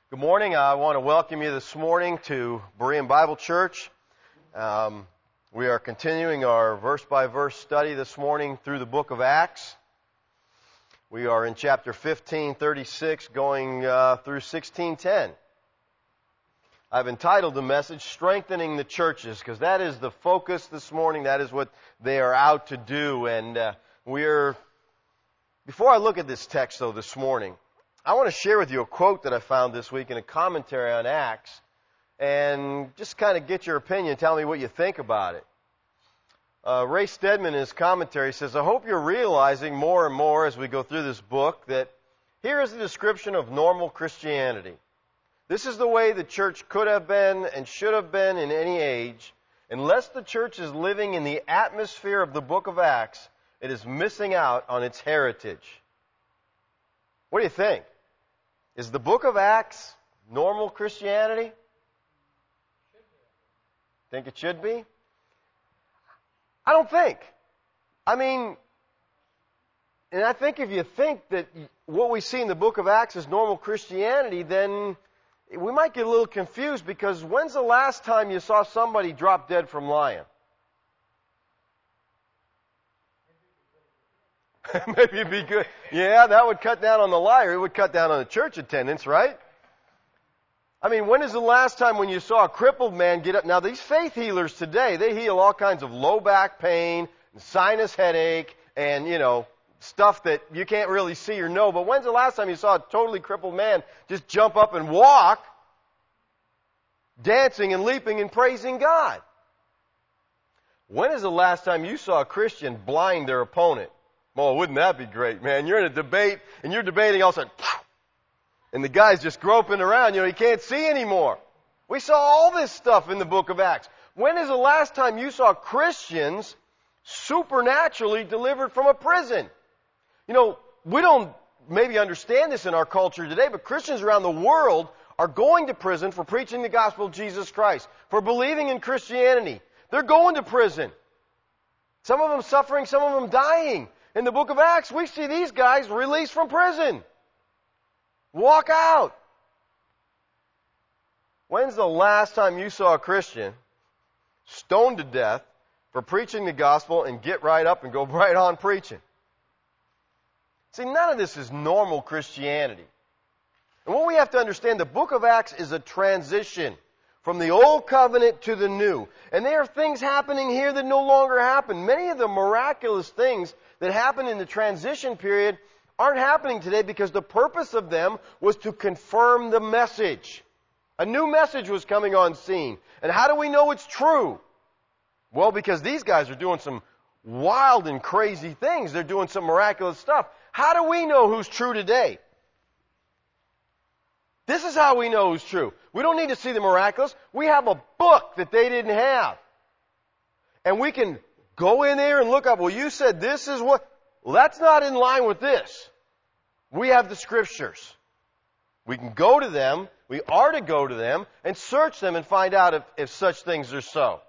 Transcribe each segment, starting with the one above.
Good morning. I want to welcome you this morning to Berean Bible Church. We are continuing our verse-by-verse study this morning through the book of Acts. We are in chapter 15:36 going through 16:10. I've entitled the message, Strengthening the Churches, because that is the focus this morning. That is what they are out to do. And before I look at this text, though, this morning, I want to share with you a quote that I found this week in a commentary on Acts and just kind of get your opinion, tell me what you think about it. Ray Stedman in his commentary says, I hope you're realizing more and more as we go through this book that here is the description of normal Christianity. This is the way the church could have been and should have been in any age. Unless the church is living in the atmosphere of the book of Acts, it is missing out on its heritage. What do you think? Is the book of Acts normal Christianity? Think it should be? I don't think. And I think if you think that what we see in the book of Acts is normal Christianity, then we might get a little confused, because when's the last time you saw somebody drop dead from lying? Maybe it'd be good. Yeah, that would cut down on the liar. It would cut down on the church attendance, right? When is the last time when you saw a crippled man get up? Now, these faith healers today, they heal all kinds of low back pain, and sinus headache, and, stuff that you can't really see or know. But when's the last time you saw a totally crippled man just jump up and walk, dancing and leaping and praising God? When is the last time you saw a Christian blind their opponent? Oh, wouldn't that be great, man? You're in a debate, and you're debating, all of a sudden, and the guy's just groping around, he can't see anymore. We saw all this stuff in the book of Acts. When is the last time you saw Christians supernaturally delivered from a prison? We don't maybe understand this in our culture today, but Christians around the world are going to prison for preaching the gospel of Jesus Christ, for believing in Christianity. They're going to prison. Some of them suffering, some of them dying. In the book of Acts, we see these guys released from prison. Walk out. When's the last time you saw a Christian stoned to death for preaching the gospel and get right up and go right on preaching? See, none of this is normal Christianity. And what we have to understand, the book of Acts is a transition from the old covenant to the new. And there are things happening here that no longer happen. Many of the miraculous things that happened in the transition period aren't happening today because the purpose of them was to confirm the message. A new message was coming on scene. And how do we know it's true? Well, because these guys are doing some wild and crazy things. They're doing some miraculous stuff. How do we know who's true today? This is how we know who's true. We don't need to see the miraculous. We have a book that they didn't have. And we can go in there and look up, well, you said this is what... Well, that's not in line with this. We have the Scriptures. We can go to them, we are to go to them, and search them and find out if such things are so.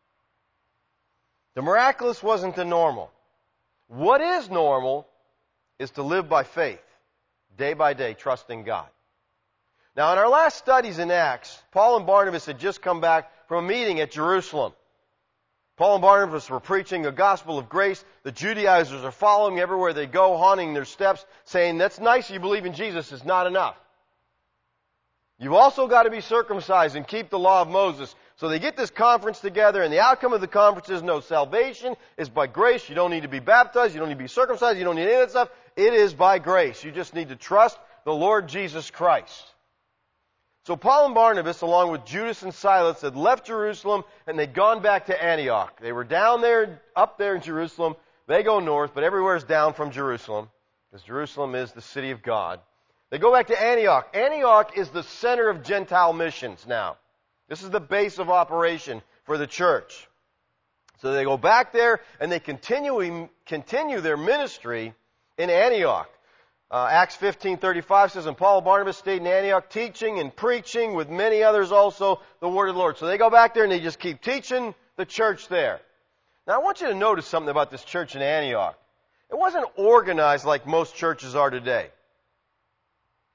The miraculous wasn't the normal. What is normal is to live by faith, day by day, trusting God. Now, in our last studies in Acts, Paul and Barnabas had just come back from a meeting at Jerusalem. Paul and Barnabas were preaching the gospel of grace. The Judaizers are following everywhere they go, haunting their steps, saying, that's nice, you believe in Jesus, it's not enough. You've also got to be circumcised and keep the law of Moses. So they get this conference together, and the outcome of the conference is no salvation is by grace. You don't need to be baptized, you don't need to be circumcised, you don't need any of that stuff. It is by grace. You just need to trust the Lord Jesus Christ. So Paul and Barnabas, along with Judas and Silas, had left Jerusalem and they'd gone back to Antioch. They were down there, up there in Jerusalem. They go north, but everywhere is down from Jerusalem, because Jerusalem is the city of God. They go back to Antioch. Antioch is the center of Gentile missions now. This is the base of operation for the church. So they go back there and they continue their ministry in Antioch. Acts 15:35 says, and Paul and Barnabas stayed in Antioch teaching and preaching with many others also the word of the Lord. So they go back there and they just keep teaching the church there. Now I want you to notice something about this church in Antioch. It wasn't organized like most churches are today.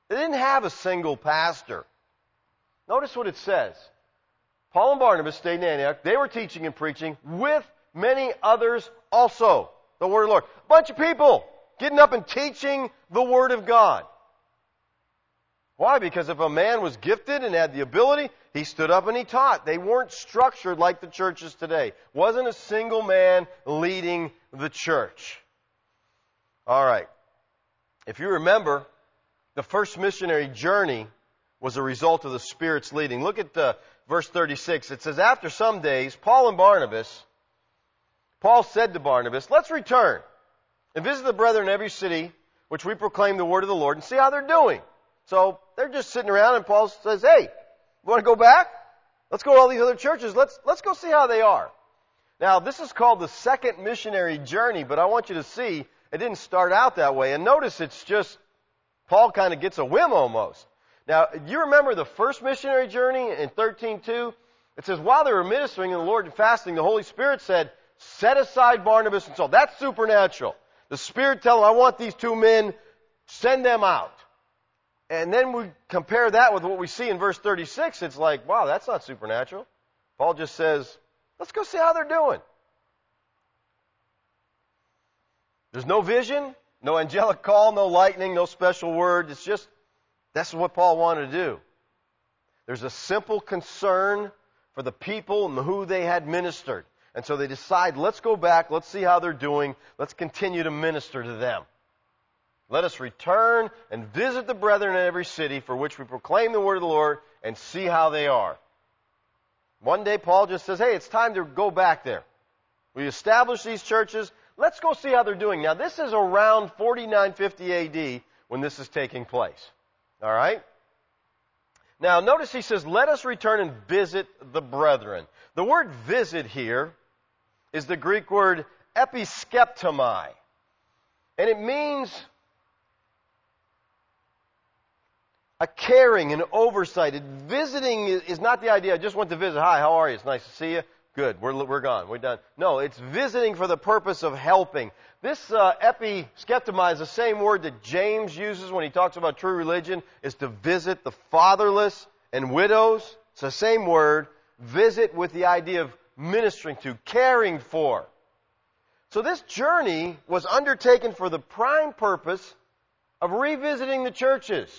They didn't have a single pastor. Notice what it says. Paul and Barnabas stayed in Antioch. They were teaching and preaching with many others also. The Word of the Lord. A bunch of people getting up and teaching the Word of God. Why? Because if a man was gifted and had the ability, he stood up and he taught. They weren't structured like the churches today. Wasn't a single man leading the church. All right. If you remember, the first missionary journey was a result of the Spirit's leading. Look at verse 36. It says, after some days, Paul said to Barnabas, let's return and visit the brethren in every city which we proclaim the word of the Lord and see how they're doing. So they're just sitting around and Paul says, hey, you want to go back? Let's go to all these other churches. Let's go see how they are. Now, this is called the second missionary journey, but I want you to see it didn't start out that way. And notice it's just, Paul kind of gets a whim almost. Now, you remember the first missionary journey in 13:2? It says, while they were ministering in the Lord and fasting, the Holy Spirit said, set aside Barnabas and Saul. That's supernatural. The Spirit telling them, I want these two men, send them out. And then we compare that with what we see in verse 36. It's like, wow, that's not supernatural. Paul just says, let's go see how they're doing. There's no vision, no angelic call, no lightning, no special word. It's just, that's what Paul wanted to do. There's a simple concern for the people and who they had ministered. And so they decide, let's go back, let's see how they're doing, let's continue to minister to them. Let us return and visit the brethren in every city for which we proclaim the word of the Lord and see how they are. One day Paul just says, hey, it's time to go back there. We established these churches. Let's go see how they're doing. Now, this is around 4950 AD when this is taking place. All right? Now, notice he says, let us return and visit the brethren. The word visit here is the Greek word episkeptomai. And it means a caring, an oversight. Visiting is not the idea, I just went to visit. Hi, how are you? It's nice to see you. Good, we're gone, we're done. No, it's visiting for the purpose of helping. This episkeptomai is the same word that James uses when he talks about true religion, is to visit the fatherless and widows. It's the same word, visit, with the idea of ministering to, caring for. So this journey was undertaken for the prime purpose of revisiting the churches.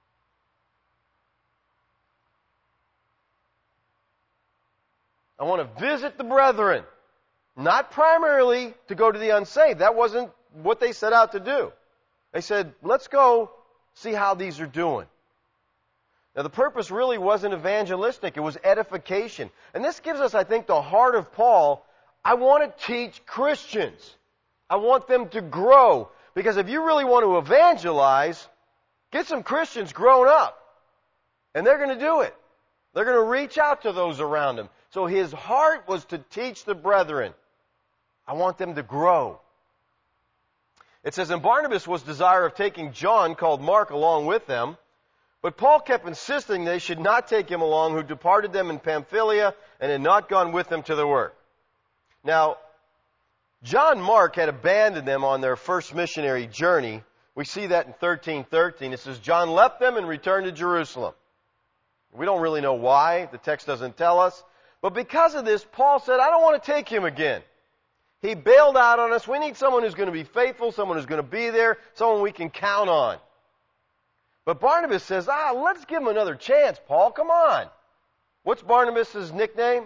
I want to visit the brethren. Not primarily to go to the unsaved. That wasn't what they set out to do. They said, let's go see how these are doing. Now, the purpose really wasn't evangelistic. It was edification. And this gives us, I think, the heart of Paul. I want to teach Christians. I want them to grow. Because if you really want to evangelize, get some Christians grown up. And they're going to do it. They're going to reach out to those around them. So his heart was to teach the brethren. I want them to grow. It says, and Barnabas was desire of taking John, called Mark, along with them. But Paul kept insisting they should not take him along, who departed them in Pamphylia and had not gone with them to the work. Now, John Mark had abandoned them on their first missionary journey. We see that in 13:13. It says, John left them and returned to Jerusalem. We don't really know why. The text doesn't tell us. But because of this, Paul said, I don't want to take him again. He bailed out on us. We need someone who's going to be faithful, someone who's going to be there, someone we can count on. But Barnabas says, let's give him another chance, Paul. Come on. What's Barnabas' nickname?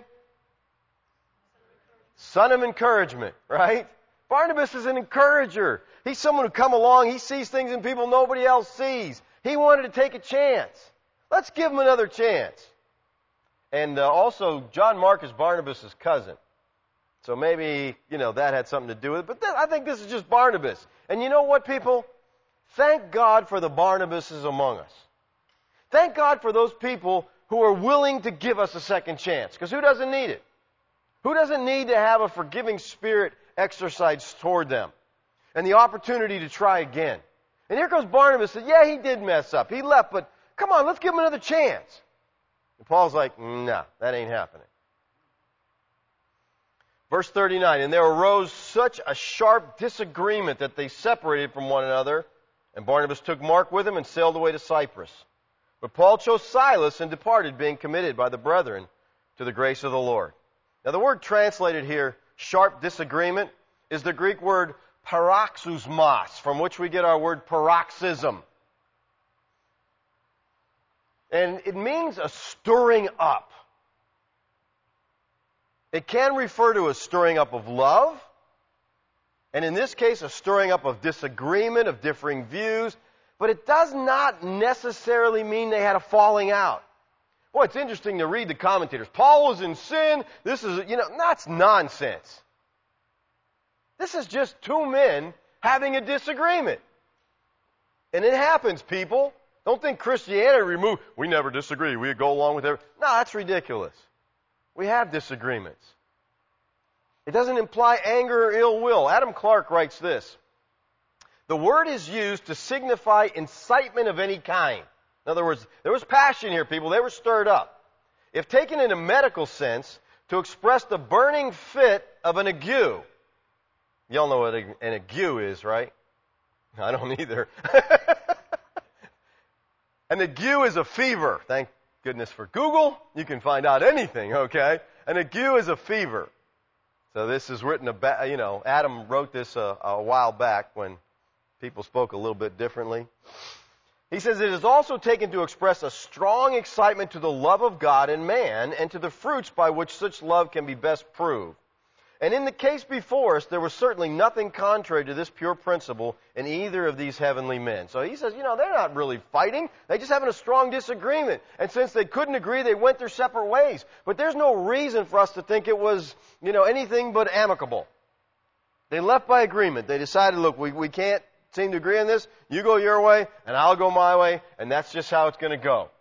Son of encouragement, right? Barnabas is an encourager. He's someone who come along, he sees things in people nobody else sees. He wanted to take a chance. Let's give him another chance. And also, John Mark is Barnabas' cousin. So maybe, that had something to do with it. But I think this is just Barnabas. And you know what, people? Thank God for the Barnabases among us. Thank God for those people who are willing to give us a second chance. Because who doesn't need it? Who doesn't need to have a forgiving spirit exercised toward them? And the opportunity to try again. And here goes Barnabas. Yeah, he did mess up. He left, but come on, let's give him another chance. And Paul's like, no, that ain't happening. Verse 39, and there arose such a sharp disagreement that they separated from one another And Barnabas took Mark with him and sailed away to Cyprus. But Paul chose Silas and departed, being committed by the brethren to the grace of the Lord. Now the word translated here, sharp disagreement, is the Greek word paroxysmos, from which we get our word paroxysm. And it means a stirring up. It can refer to a stirring up of love, and in this case, a stirring up of disagreement, of differing views, but it does not necessarily mean they had a falling out. Boy, it's interesting to read the commentators. Paul was in sin. This is, that's nonsense. This is just two men having a disagreement. And it happens, people. Don't think Christianity we never disagree. We go along with everything. No, that's ridiculous. We have disagreements. It doesn't imply anger or ill will. Adam Clark writes this: the word is used to signify incitement of any kind. In other words, there was passion here, people. They were stirred up. If taken in a medical sense, to express the burning fit of an ague. You all know what an ague is, right? I don't either. An ague is a fever. Thank goodness for Google. You can find out anything, okay? An ague is a fever. So this is written about, Adam wrote this a while back when people spoke a little bit differently. He says, it is also taken to express a strong excitement to the love of God and man and to the fruits by which such love can be best proved. And in the case before us, there was certainly nothing contrary to this pure principle in either of these heavenly men. So he says, they're not really fighting. They're just having a strong disagreement. And since they couldn't agree, they went their separate ways. But there's no reason for us to think it was, anything but amicable. They left by agreement. They decided, look, we can't seem to agree on this. You go your way, and I'll go my way, and that's just how it's going to go.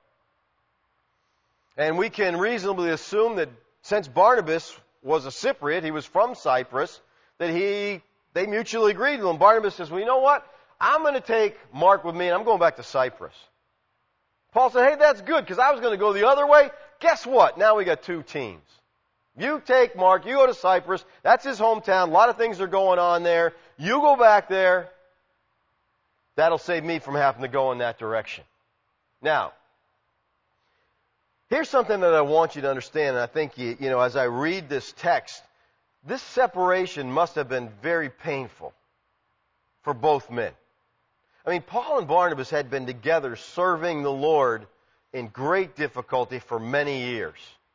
And we can reasonably assume that since Barnabas was a Cypriot, he was from Cyprus, that they mutually agreed to him. Barnabas says, well, you know what? I'm going to take Mark with me, and I'm going back to Cyprus. Paul said, hey, that's good, because I was going to go the other way. Guess what? Now we got two teams. You take Mark, you go to Cyprus. That's his hometown. A lot of things are going on there. You go back there. That'll save me from having to go in that direction. Now, here's something that I want you to understand, and I think, as I read this text, this separation must have been very painful for both men. I mean, Paul and Barnabas had been together serving the Lord in great difficulty for many years.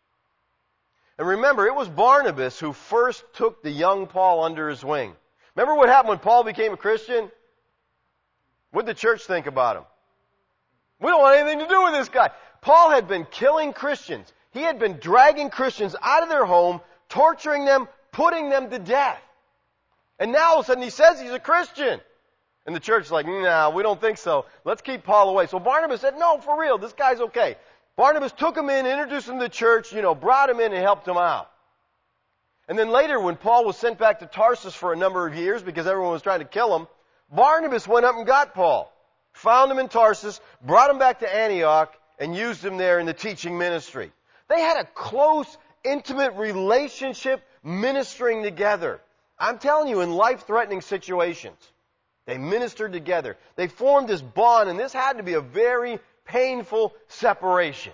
And remember, it was Barnabas who first took the young Paul under his wing. Remember what happened when Paul became a Christian? What did the church think about him? We don't want anything to do with this guy. Paul had been killing Christians. He had been dragging Christians out of their home, torturing them, putting them to death. And now all of a sudden he says he's a Christian. And the church is like, no, we don't think so. Let's keep Paul away. So Barnabas said, no, for real, this guy's okay. Barnabas took him in, introduced him to the church, brought him in and helped him out. And then later when Paul was sent back to Tarsus for a number of years because everyone was trying to kill him, Barnabas went up and got Paul, found him in Tarsus, brought him back to Antioch, and used him there in the teaching ministry. They had a close, intimate relationship ministering together. I'm telling you, in life-threatening situations, they ministered together. They formed this bond, and this had to be a very painful separation.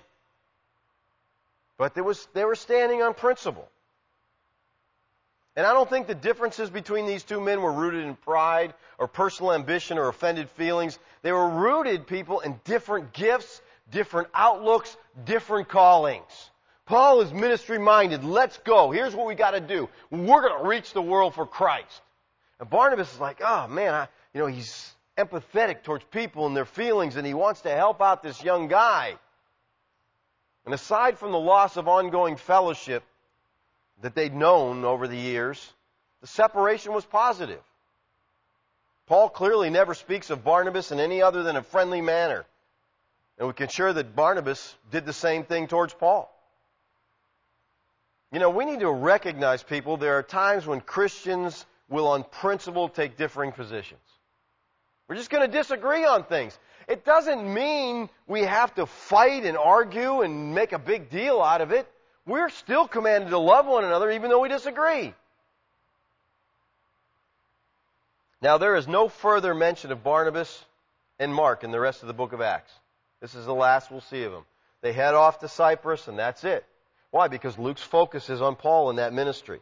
But they were standing on principle. And I don't think the differences between these two men were rooted in pride or personal ambition or offended feelings. They were rooted, people, in different gifts, different outlooks, different callings. Paul is ministry-minded. Let's go. Here's what we got to do. We're going to reach the world for Christ. And Barnabas is like, oh, man, he's empathetic towards people and their feelings, and he wants to help out this young guy. And aside from the loss of ongoing fellowship that they'd known over the years, the separation was positive. Paul clearly never speaks of Barnabas in any other than a friendly manner. And we can sure that Barnabas did the same thing towards Paul. We need to recognize, people, there are times when Christians will on principle take differing positions. We're just going to disagree on things. It doesn't mean we have to fight and argue and make a big deal out of it. We're still commanded to love one another even though we disagree. Now, there is no further mention of Barnabas and Mark in the rest of the book of Acts. This is the last we'll see of them. They head off to Cyprus, and that's it. Why? Because Luke's focus is on Paul and that ministry.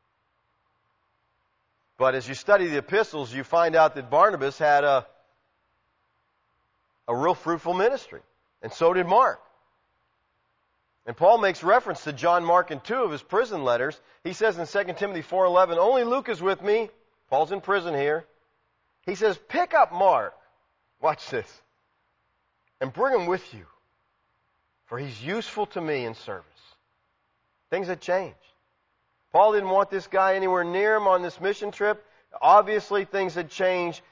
But as you study the epistles, you find out that Barnabas had a real fruitful ministry, and so did Mark. And Paul makes reference to John Mark in 2 of his prison letters. He says in 2 Timothy 4:11, only Luke is with me. Paul's in prison here. He says, pick up Mark. Watch this. And bring him with you. For he's useful to me in service. Things had changed. Paul didn't want this guy anywhere near him on this mission trip. Obviously, things had changed.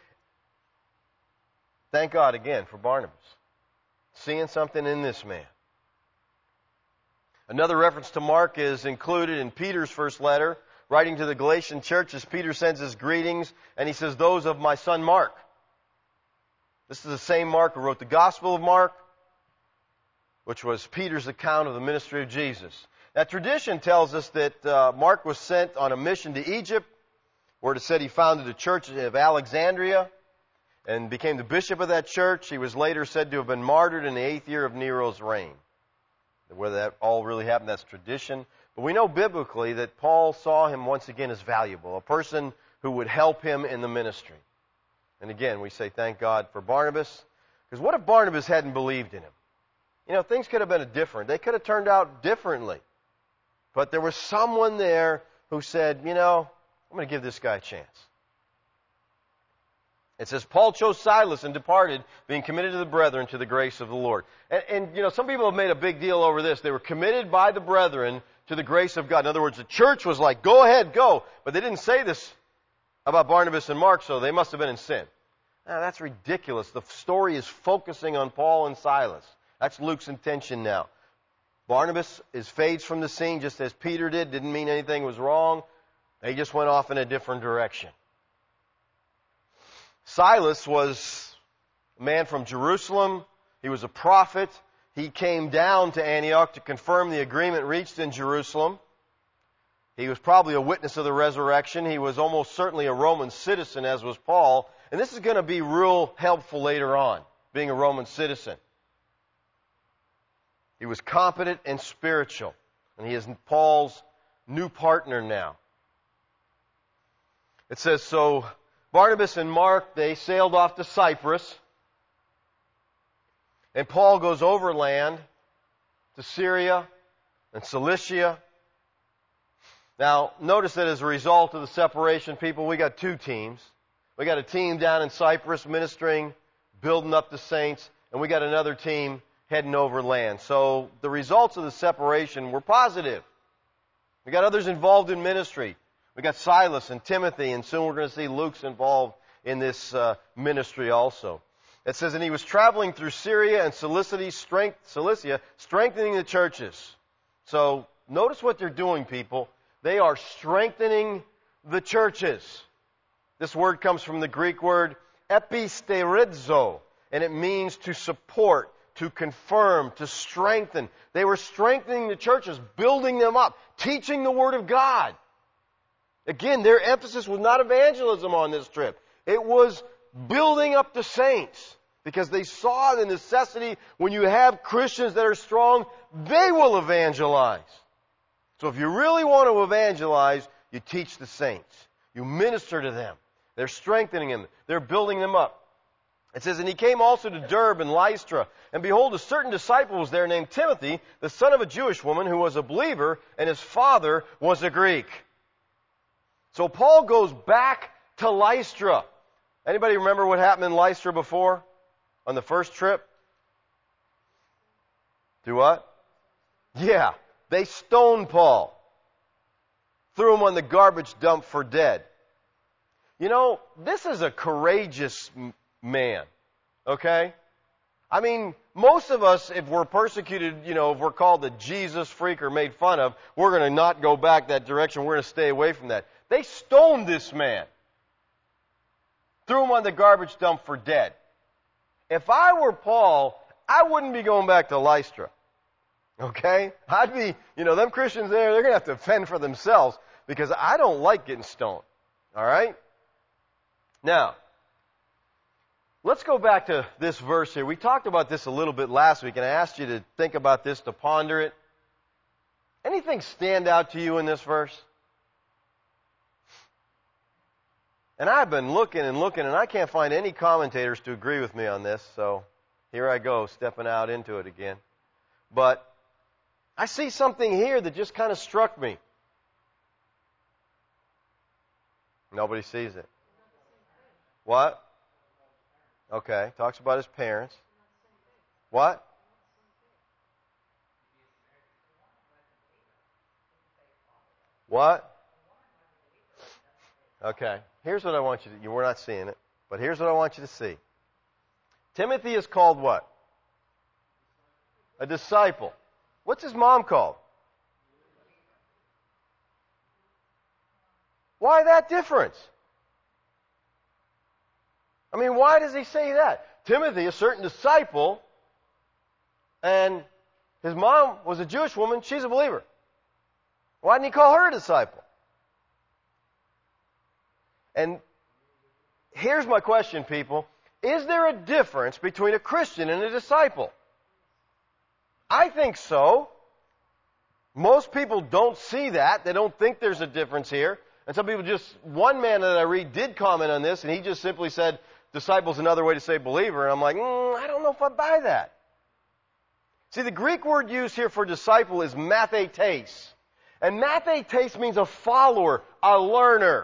Thank God again for Barnabas. Seeing something in this man. Another reference to Mark is included in Peter's first letter. Writing to the Galatian churches, Peter sends his greetings, and he says, those of my son Mark. This is the same Mark who wrote the Gospel of Mark, which was Peter's account of the ministry of Jesus. Now, tradition tells us that Mark was sent on a mission to Egypt, where it said he founded a church of Alexandria and became the bishop of that church. He was later said to have been martyred in the 8th year of Nero's reign. Whether that all really happened, that's tradition. But we know biblically that Paul saw him once again as valuable, a person who would help him in the ministry. And again, we say thank God for Barnabas, because what if Barnabas hadn't believed in him? You know, things could have been different. They could have turned out differently. But there was someone there who said, you know, I'm going to give this guy a chance. It says, Paul chose Silas and departed, being committed to the brethren to the grace of the Lord. And you know, some people have made a big deal over this. They were committed by the brethren to the grace of God. In other words, the church was like, go ahead, go. But they didn't say this about Barnabas and Mark, so they must have been in sin. Now, that's ridiculous. The story is focusing on Paul and Silas. That's Luke's intention now. Barnabas fades from the scene just as Peter did. Didn't mean anything was wrong. They just went off in a different direction. Silas was a man from Jerusalem. He was a prophet. He came down to Antioch to confirm the agreement reached in Jerusalem. He was probably a witness of the resurrection. He was almost certainly a Roman citizen, as was Paul. And this is going to be real helpful later on, being a Roman citizen. He was competent and spiritual. And he is Paul's new partner now. It says, so Barnabas and Mark, they sailed off to Cyprus. And Paul goes overland to Syria and Cilicia. Now, notice that as a result of the separation, people, we got two teams. We got a team down in Cyprus ministering, building up the saints, and we got another team heading overland. So the results of the separation were positive. We got others involved in ministry. We got Silas and Timothy, and soon we're going to see Luke's involved in this ministry also. It says, and he was traveling through Syria and Cilicia, strengthening the churches. So notice what they're doing, people. They are strengthening the churches. This word comes from the Greek word episterizo, and it means to support, to confirm, to strengthen. They were strengthening the churches, building them up, teaching the Word of God. Again, their emphasis was not evangelism on this trip. It was building up the saints, because they saw the necessity when you have Christians that are strong, they will evangelize. So if you really want to evangelize, you teach the saints. You minister to them. They're strengthening them. They're building them up. It says, and he came also to Derbe and Lystra. And behold, a certain disciple was there named Timothy, the son of a Jewish woman who was a believer, and his father was a Greek. So Paul goes back to Lystra. Anybody remember what happened in Lystra before? On the first trip? Do what? Yeah. They stoned Paul. Threw him on the garbage dump for dead. You know, this is a courageous man. Okay? I mean, most of us, if we're persecuted, you know, if we're called the Jesus freak or made fun of, we're going to not go back that direction. We're going to stay away from that. They stoned this man. Threw him on the garbage dump for dead. If I were Paul, I wouldn't be going back to Lystra. Okay? I'd be, you know, them Christians there, they're going to have to fend for themselves, because I don't like getting stoned. All right? Now, Let's go back to this verse here. We talked about this a little bit last week, and I asked you to think about this, to ponder it. Anything stand out to you in this verse? And I've been looking and looking, and I can't find any commentators to agree with me on this, so here I go, stepping out into it again. But I see something here that just kind of struck me. Nobody sees it. What? Okay, talks about his parents. What? What? Okay, here's what I want you to, you were not seeing it, but here's what I want you to see. Timothy is called what? A disciple. What's his mom called? Why that difference? I mean, why does he say that? Timothy, a certain disciple, and his mom was a Jewish woman, she's a believer. Why didn't he call her a disciple? And here's my question, people. Is there a difference between a Christian and a disciple? I think so. Most people don't see that. They don't think there's a difference here. And some people just, one man that I read did comment on this, and he just simply said, disciple is another way to say believer. And I'm like, I don't know if I buy that. See, the Greek word used here for disciple is mathetes. And mathetes means a follower, a learner.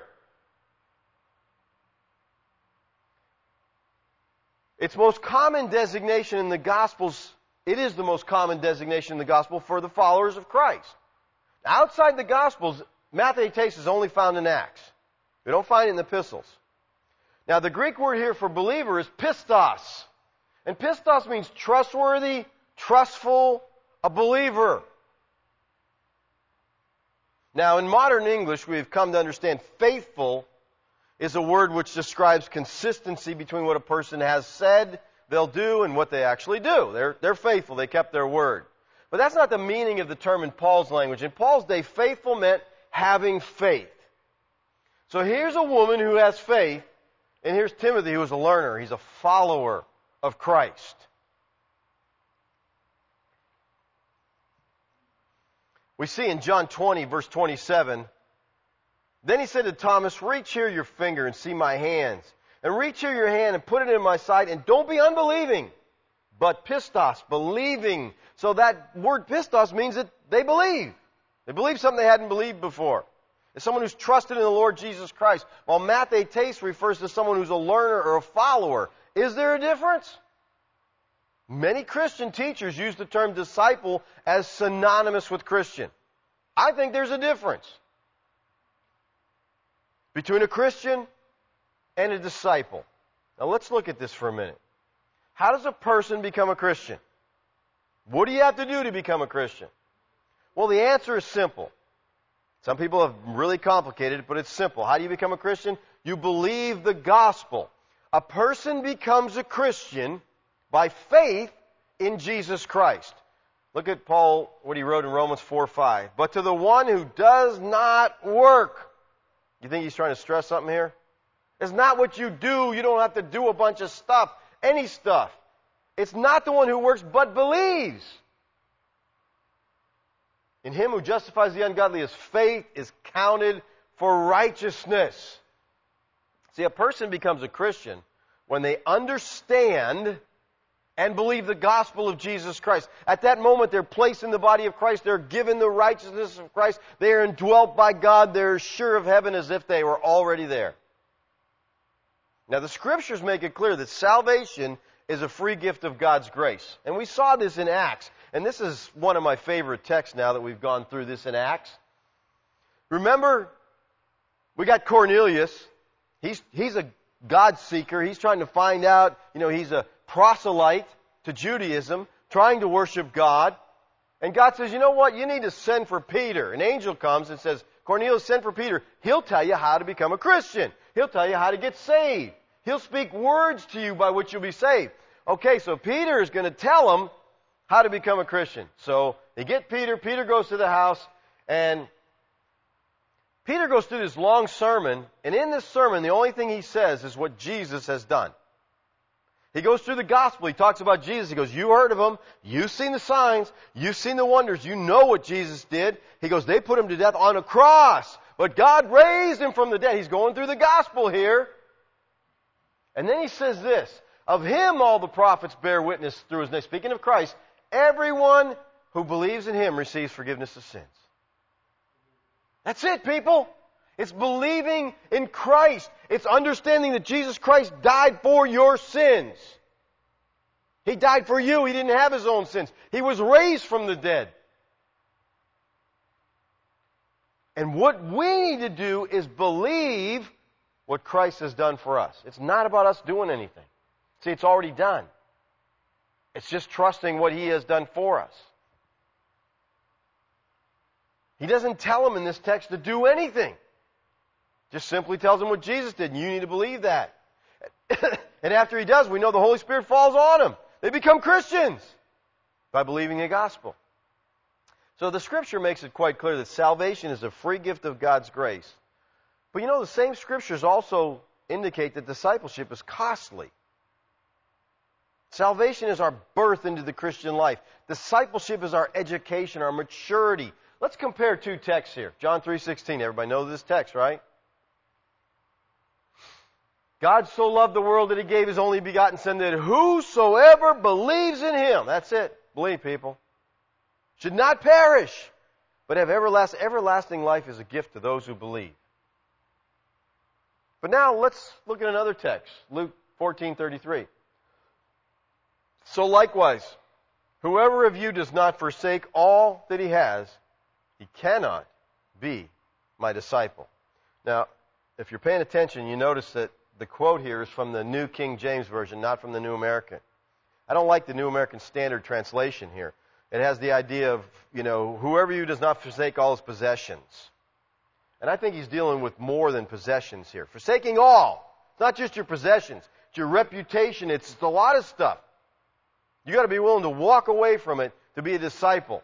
Its most common designation in the Gospels, it is the most common designation in the Gospel for the followers of Christ. Outside the Gospels, mathetes is only found in Acts. We don't find it in the epistles. Now, the Greek word here for believer is pistos. And pistos means trustworthy, trustful, a believer. Now, in modern English, we've come to understand faithful is a word which describes consistency between what a person has said they'll do and what they actually do. They're faithful. They kept their word. But that's not the meaning of the term in Paul's language. In Paul's day, faithful meant having faith. So here's a woman who has faith, and here's Timothy who is a learner. He's a follower of Christ. We see in John 20, verse 27, then he said to Thomas, reach here your finger and see my hands. And reach here your hand and put it in my side. And don't be unbelieving, but pistos, believing. So that word pistos means that they believe. They believe something they hadn't believed before. It's someone who's trusted in the Lord Jesus Christ. While mathetes refers to someone who's a learner or a follower. Is there a difference? Many Christian teachers use the term disciple as synonymous with Christian. I think there's a difference between a Christian and a disciple. Now let's look at this for a minute. How does a person become a Christian? What do you have to do to become a Christian? Well, the answer is simple. Some people have really complicated it, but it's simple. How do you become a Christian? You believe the gospel. A person becomes a Christian by faith in Jesus Christ. Look at Paul, what he wrote in Romans 4:5. But to the one who does not work. You think he's trying to stress something here? It's not what you do. You don't have to do a bunch of stuff. Any stuff. It's not the one who works, but believes. In him who justifies the ungodly, his faith is counted for righteousness. See, a person becomes a Christian when they understand and believe the gospel of Jesus Christ. At that moment, they're placed in the body of Christ. They're given the righteousness of Christ. They are indwelt by God. They're sure of heaven as if they were already there. Now, the Scriptures make it clear that salvation is a free gift of God's grace. And we saw this in Acts. And this is one of my favorite texts now that we've gone through this in Acts. Remember, we got Cornelius. He's a God seeker. He's trying to find out, he's a proselyte to Judaism, trying to worship God. And God says, you know what? You need to send for Peter. An angel comes and says, Cornelius, send for Peter. He'll tell you how to become a Christian. He'll tell you how to get saved. He'll speak words to you by which you'll be saved. Okay, so Peter is going to tell him how to become a Christian. So they get Peter. Peter goes to the house, and Peter goes through this long sermon. And in this sermon, the only thing he says is what Jesus has done. He goes through the gospel. He talks about Jesus. He goes, you heard of him. You've seen the signs. You've seen the wonders. You know what Jesus did. He goes, they put him to death on a cross, but God raised him from the dead. He's going through the gospel here. And then he says this, of him all the prophets bear witness through his name. Speaking of Christ, everyone who believes in him receives forgiveness of sins. That's it, people. It's believing in Christ. It's understanding that Jesus Christ died for your sins. He died for you. He didn't have his own sins. He was raised from the dead. And what we need to do is believe what Christ has done for us. It's not about us doing anything. See, it's already done. It's just trusting what He has done for us. He doesn't tell them in this text to do anything. Just simply tells them what Jesus did, and you need to believe that. And after He does, we know the Holy Spirit falls on them. They become Christians by believing the gospel. So the Scripture makes it quite clear that salvation is a free gift of God's grace. But you know, the same Scriptures also indicate that discipleship is costly. Salvation is our birth into the Christian life. Discipleship is our education, our maturity. Let's compare two texts here. John 3:16. Everybody knows this text, right? God so loved the world that He gave His only begotten Son, that whosoever believes in Him, that's it, believe, people, should not perish, but have everlasting life is a gift to those who believe. But now let's look at another text, Luke 14:33. So likewise, whoever of you does not forsake all that he has, he cannot be my disciple. Now, if you're paying attention, you notice that the quote here is from the New King James Version, not from the New American. I don't like the New American Standard Translation here. It has the idea of, whoever you does not forsake all his possessions. And I think he's dealing with more than possessions here. Forsaking all. It's not just your possessions. It's your reputation. It's a lot of stuff. You got to be willing to walk away from it to be a disciple.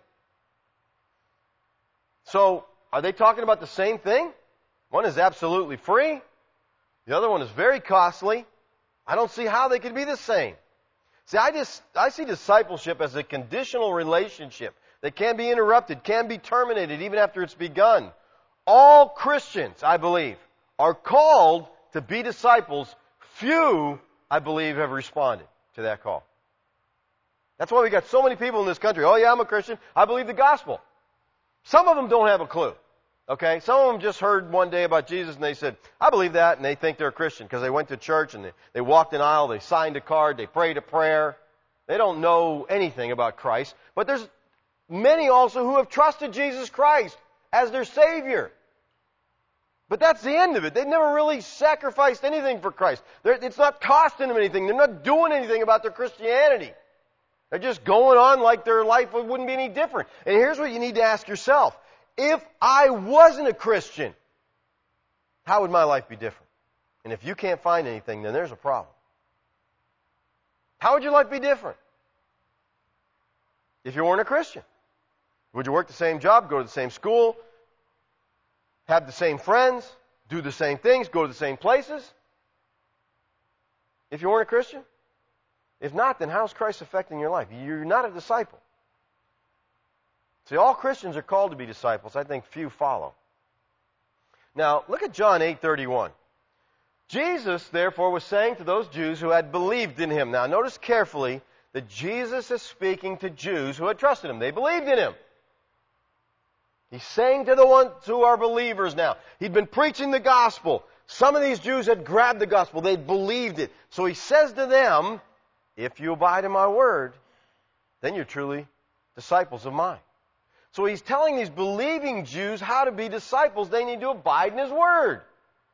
So, are they talking about the same thing? One is absolutely free. The other one is very costly. I don't see how they could be the same. See, I see discipleship as a conditional relationship that can be interrupted, can be terminated even after it's begun. All Christians, I believe, are called to be disciples. Few, I believe, have responded to that call. That's why we got so many people in this country. Oh yeah, I'm a Christian. I believe the gospel. Some of them don't have a clue. Okay? Some of them just heard one day about Jesus and they said, I believe that, and they think they're a Christian because they went to church and they walked an aisle, they signed a card, they prayed a prayer. They don't know anything about Christ. But there's many also who have trusted Jesus Christ as their Savior. But that's the end of it. They've never really sacrificed anything for Christ. It's not costing them anything. They're not doing anything about their Christianity. They're just going on like their life wouldn't be any different. And here's what you need to ask yourself. If I wasn't a Christian, how would my life be different? And if you can't find anything, then there's a problem. How would your life be different if you weren't a Christian? Would you work the same job, go to the same school, have the same friends, do the same things, go to the same places? If you weren't a Christian? If not, then how's Christ affecting your life? You're not a disciple. See, all Christians are called to be disciples. I think few follow. Now, look at John 8:31. Jesus, therefore, was saying to those Jews who had believed in Him. Now, notice carefully that Jesus is speaking to Jews who had trusted Him. They believed in Him. He's saying to the ones who are believers now. He'd been preaching the gospel. Some of these Jews had grabbed the gospel. They'd believed it. So He says to them, if you abide in my word, then you're truly disciples of mine. So He's telling these believing Jews how to be disciples. They need to abide in His word.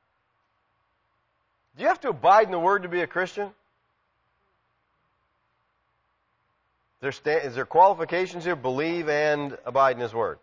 Do you have to abide in the word to be a Christian? Is there qualifications here? Believe and abide in His word.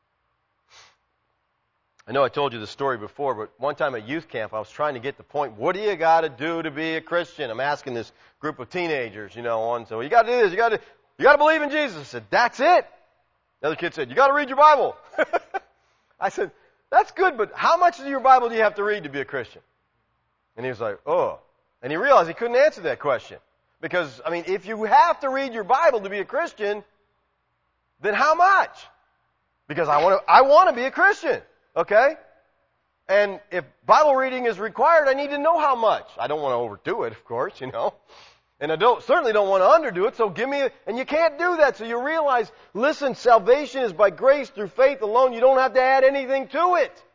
I know I told you the story before, but one time at youth camp, I was trying to get the point, what do you got to do to be a Christian? I'm asking this group of teenagers, on, so you got to do this, you got to believe in Jesus. I said, that's it. The other kid said, you got to read your Bible. I said, that's good, but how much of your Bible do you have to read to be a Christian? And he was like, oh. And he realized he couldn't answer that question. Because, I mean, if you have to read your Bible to be a Christian, then how much? Because I want to be a Christian. Okay? And if Bible reading is required, I need to know how much. I don't want to overdo it, of course, you know. And I certainly don't want to underdo it, so and you can't do that. So you realize, listen, salvation is by grace through faith alone. You don't have to add anything to it.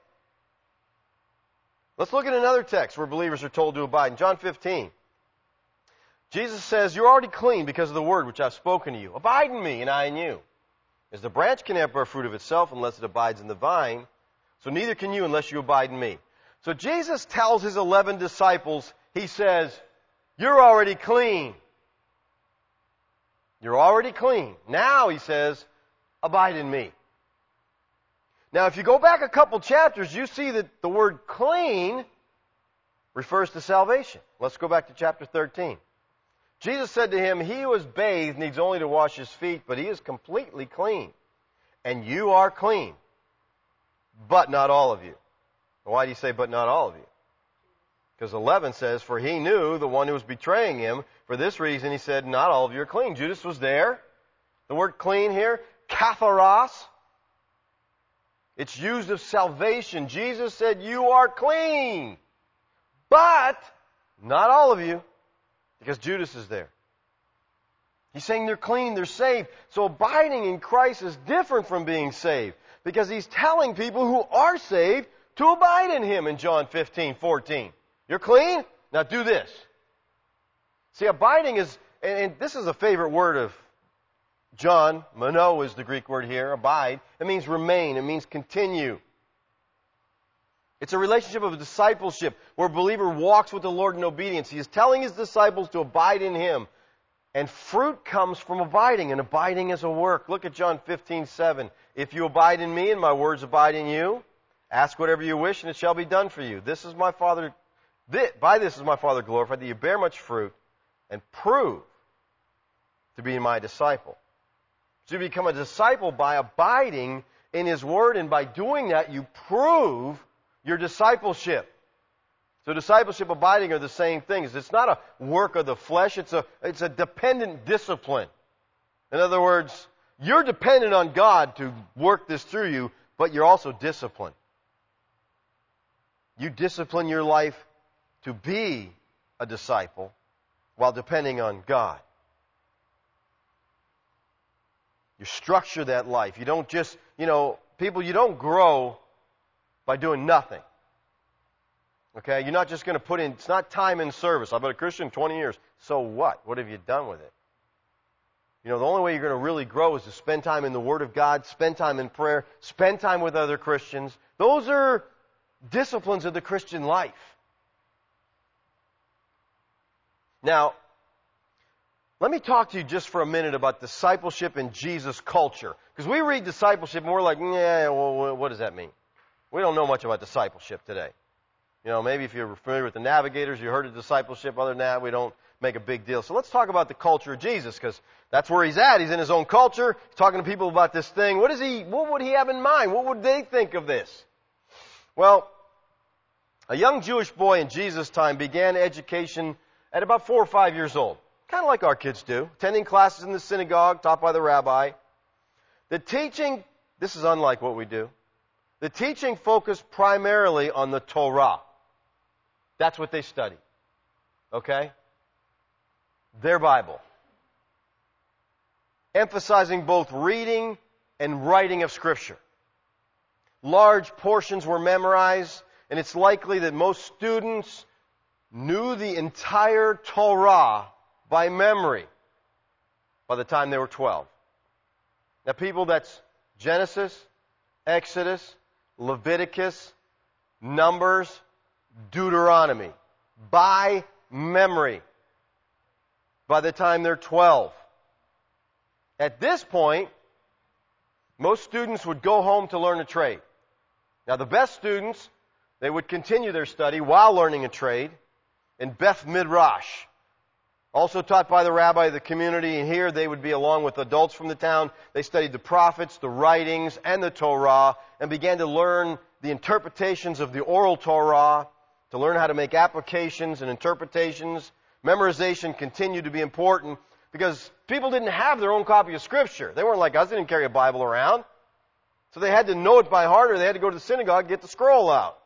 Let's look at another text where believers are told to abide. In John 15, Jesus says, you're already clean because of the word which I've spoken to you. Abide in me and I in you. As the branch cannot bear fruit of itself unless it abides in the vine, so neither can you unless you abide in me. So Jesus tells his 11 disciples, he says, you're already clean. You're already clean. Now, he says, abide in me. Now, if you go back a couple chapters, you see that the word clean refers to salvation. Let's go back to chapter 13. Jesus said to him, he who is bathed needs only to wash his feet, but he is completely clean. And you are clean, but not all of you. Why do you say, but not all of you? Because 11 says, for he knew the one who was betraying him. For this reason, he said, not all of you are clean. Judas was there. The word clean here, katharos. It's used of salvation. Jesus said, you are clean, but not all of you. Because Judas is there. He's saying they're clean, they're saved. So abiding in Christ is different from being saved. Because he's telling people who are saved to abide in him in John 15:14. You're clean? Now do this. See, abiding is, and this is a favorite word of John. Mono is the Greek word here, abide. It means remain. It means continue. It's a relationship of discipleship where a believer walks with the Lord in obedience. He is telling his disciples to abide in him. And fruit comes from abiding, and abiding is a work. Look at John 15:7. If you abide in me and my words abide in you, ask whatever you wish and it shall be done for you. By this is my Father glorified, that you bear much fruit and prove to be my disciple. So you become a disciple by abiding in his word, and by doing that you prove your discipleship. So discipleship, abiding are the same things. It's not a work of the flesh. It's a dependent discipline. In other words, you're dependent on God to work this through you, but you're also disciplined. You discipline your life to be a disciple while depending on God. You structure that life. You don't just, you don't grow by doing nothing. Okay? You're not just going to put in, it's not time in service. I've been a Christian 20 years. So what? What have you done with it? The only way you're going to really grow is to spend time in the Word of God, spend time in prayer, spend time with other Christians. Those are disciplines of the Christian life. Now, let me talk to you just for a minute about discipleship in Jesus' culture. Because we read discipleship and we're like, what does that mean? We don't know much about discipleship today. Maybe if you're familiar with the Navigators, you heard of discipleship. Other than that, we don't make a big deal. So let's talk about the culture of Jesus, because that's where he's at. He's in his own culture. He's talking to people about this thing. What would he have in mind? What would they think of this? Well, a young Jewish boy in Jesus' time began education at about 4 or 5 years old. Kind of like our kids do. Attending classes in the synagogue, taught by the rabbi. The teaching, this is unlike what we do. The teaching focused primarily on the Torah. That's what they studied. Okay? Their Bible. Emphasizing both reading and writing of Scripture. Large portions were memorized, and it's likely that most students knew the entire Torah by memory by the time they were 12. Now, people, that's Genesis, Exodus, Leviticus, Numbers, Deuteronomy. By memory. By the time they're 12. At this point, most students would go home to learn a trade. Now, the best students, they would continue their study while learning a trade in Beth Midrash, also taught by the rabbi of the community, and here they would be along with adults from the town. They studied the prophets, the writings, and the Torah, and began to learn the interpretations of the oral Torah, to learn how to make applications and interpretations Memorization continued to be important because people didn't have their own copy of Scripture. They weren't like us. They didn't carry a Bible around. So they had to know it by heart, or they had to go to the synagogue and get the scroll out.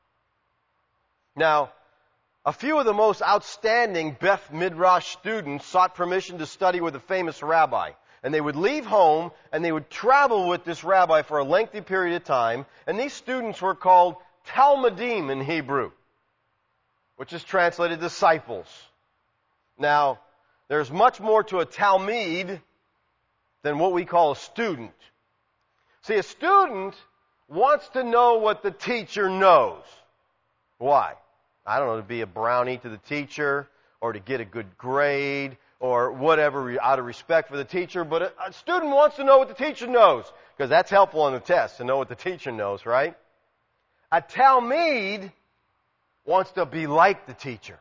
Now, a few of the most outstanding Beth Midrash students sought permission to study with a famous rabbi. And they would leave home and they would travel with this rabbi for a lengthy period of time. And these students were called Talmudim in Hebrew, which is translated disciples. Now, there's much more to a Talmud than what we call a student. See, a student wants to know what the teacher knows. Why? I don't know, to be a brownie to the teacher, or to get a good grade, or whatever, out of respect for the teacher. But a student wants to know what the teacher knows, because that's helpful on the test, to know what the teacher knows, right? A Talmud wants to be like the teacher.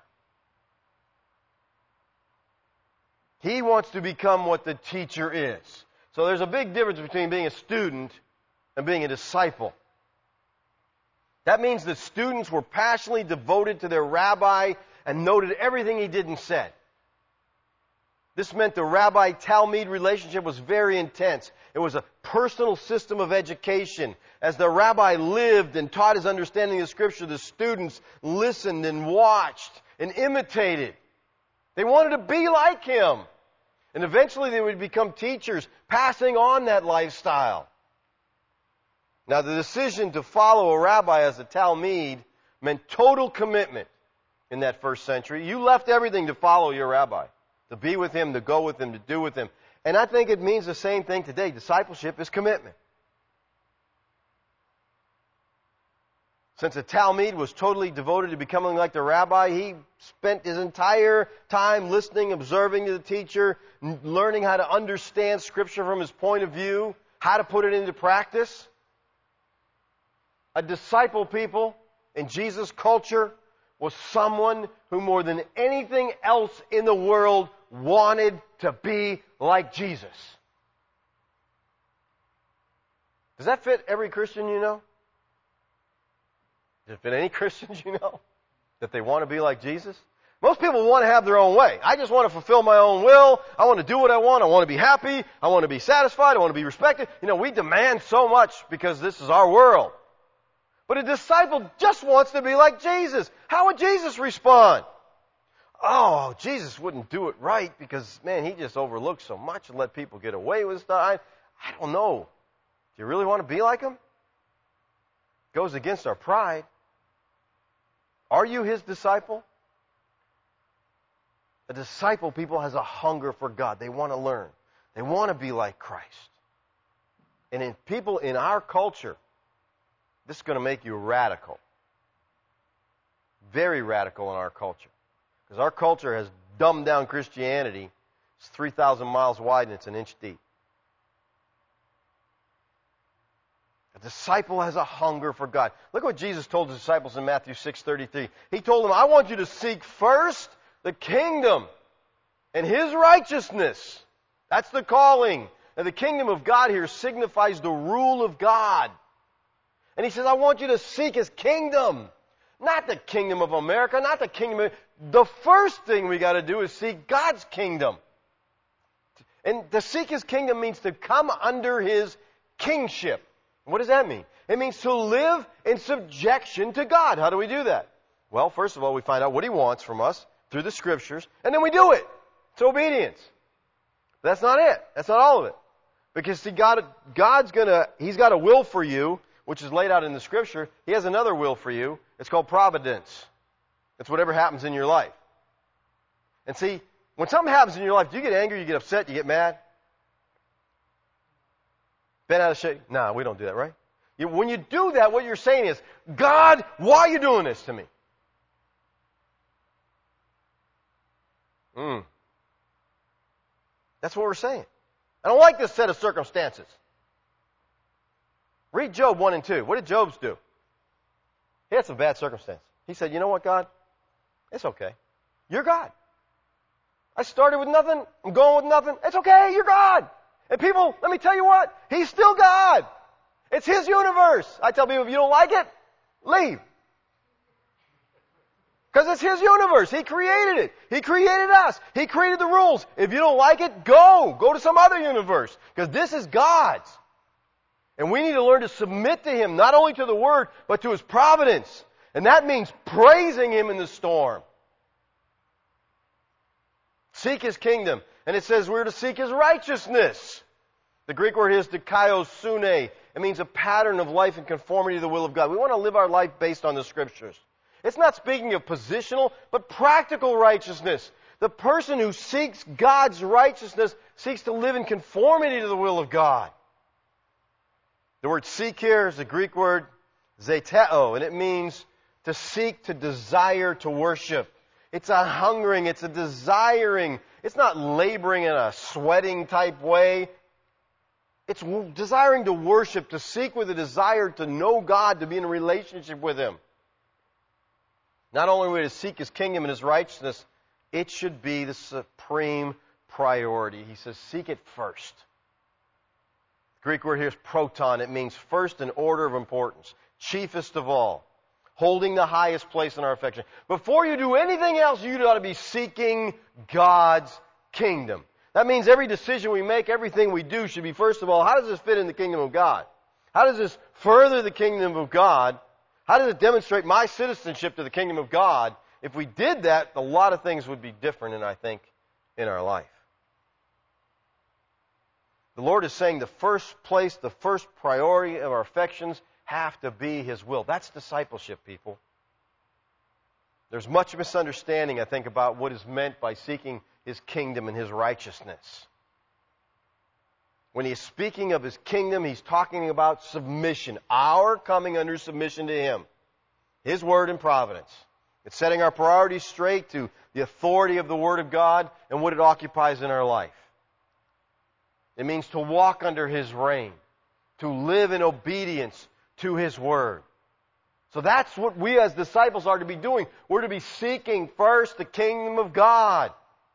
He wants to become what the teacher is. So there's a big difference between being a student and being a disciple. That means that students were passionately devoted to their rabbi and noted everything he did and said. This meant the rabbi-Talmud relationship was very intense. It was a personal system of education. As the rabbi lived and taught his understanding of Scripture, the students listened and watched and imitated. They wanted to be like him. And eventually they would become teachers, passing on that lifestyle. Now, the decision to follow a rabbi as a Talmud meant total commitment in that first century. You left everything to follow your rabbi, to be with him, to go with him, to do with him. And I think it means the same thing today. Discipleship is commitment. Since a Talmud was totally devoted to becoming like the rabbi, he spent his entire time listening, observing to the teacher, learning how to understand Scripture from his point of view, how to put it into practice. A disciple people in Jesus' culture was someone who more than anything else in the world wanted to be like Jesus. Does that fit every Christian you know? Does it fit any Christians you know? That they want to be like Jesus? Most people want to have their own way. I just want to fulfill my own will. I want to do what I want. I want to be happy. I want to be satisfied. I want to be respected. You know, we demand so much because this is our world. But a disciple just wants to be like Jesus. How would Jesus respond? Oh, Jesus wouldn't do it right because, man, he just overlooked so much and let people get away with stuff. I don't know. Do you really want to be like him? Goes against our pride. Are you his disciple? A disciple people has a hunger for God. They want to learn. They want to be like Christ. And in people in our culture, this is going to make you radical. Very radical in our culture. Because our culture has dumbed down Christianity. It's 3,000 miles wide and it's an inch deep. A disciple has a hunger for God. Look what Jesus told his disciples in Matthew 6:33. He told them, I want you to seek first the kingdom and his righteousness. That's the calling. And the kingdom of God here signifies the rule of God. And he says, I want you to seek his kingdom. Not the kingdom of America, not the kingdom of... The first thing we got to do is seek God's kingdom. And to seek his kingdom means to come under his kingship. What does that mean? It means to live in subjection to God. How do we do that? Well, first of all, we find out what he wants from us through the Scriptures, and then we do it. It's obedience. But that's not it. That's not all of it. Because see, he's got a will for you, which is laid out in the Scripture. He has another will for you. It's called providence. It's whatever happens in your life. And see, when something happens in your life, do you get angry, you get upset, you get mad? Bent out of shape? Nah, we don't do that, right? When you do that, what you're saying is, God, why are you doing this to me? That's what we're saying. I don't like this set of circumstances. Read Job 1 and 2. What did Job do? He had some bad circumstances. He said, you know what, God? It's okay. You're God. I started with nothing. I'm going with nothing. It's okay. You're God. And people, let me tell you what. He's still God. It's his universe. I tell people, if you don't like it, leave. Because it's His universe. He created it. He created us. He created the rules. If you don't like it, go. Go to some other universe. Because this is God's. And we need to learn to submit to Him, not only to the Word, but to His providence. And that means praising Him in the storm. Seek His kingdom. And it says we're to seek His righteousness. The Greek word is dikaiosune. It means a pattern of life in conformity to the will of God. We want to live our life based on the Scriptures. It's not speaking of positional, but practical righteousness. The person who seeks God's righteousness seeks to live in conformity to the will of God. The word seek here is the Greek word zeteo, and it means to seek, to desire, to worship. It's a hungering, it's a desiring. It's not laboring in a sweating type way. It's desiring to worship, to seek with a desire to know God, to be in a relationship with Him. Not only are we to seek His kingdom and His righteousness, it should be the supreme priority. He says, seek it first. The Greek word here is proton. It means first in order of importance, chiefest of all, holding the highest place in our affection. Before you do anything else, you ought to be seeking God's kingdom. That means every decision we make, everything we do should be, first of all, how does this fit in the kingdom of God? How does this further the kingdom of God? How does it demonstrate my citizenship to the kingdom of God? If we did that, a lot of things would be different, and I think, in our life. The Lord is saying the first place, the first priority of our affections have to be His will. That's discipleship, people. There's much misunderstanding, I think, about what is meant by seeking His kingdom and His righteousness. When He's speaking of His kingdom, He's talking about submission. Our coming under submission to Him. His word and providence. It's setting our priorities straight to the authority of the Word of God and what it occupies in our life. It means to walk under His reign. To live in obedience to His Word. So that's what we as disciples are to be doing. We're to be seeking first the kingdom of God.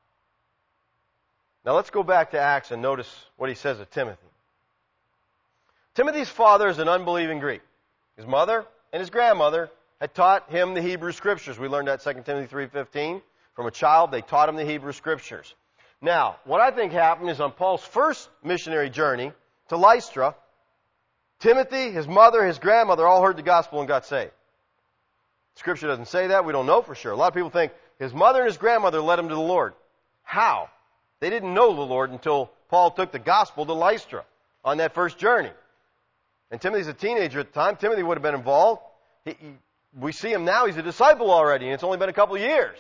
Now let's go back to Acts and notice what he says to Timothy. Timothy's father is an unbelieving Greek. His mother and his grandmother had taught him the Hebrew Scriptures. We learned that 2 Timothy 3:15. From a child, they taught him the Hebrew Scriptures. Now, what I think happened is on Paul's first missionary journey to Lystra, Timothy, his mother, his grandmother all heard the gospel and got saved. Scripture doesn't say that. We don't know for sure. A lot of people think his mother and his grandmother led him to the Lord. How? They didn't know the Lord until Paul took the gospel to Lystra on that first journey. And Timothy's a teenager at the time. Timothy would have been involved. We see him now. He's a disciple already, and it's only been a couple of years.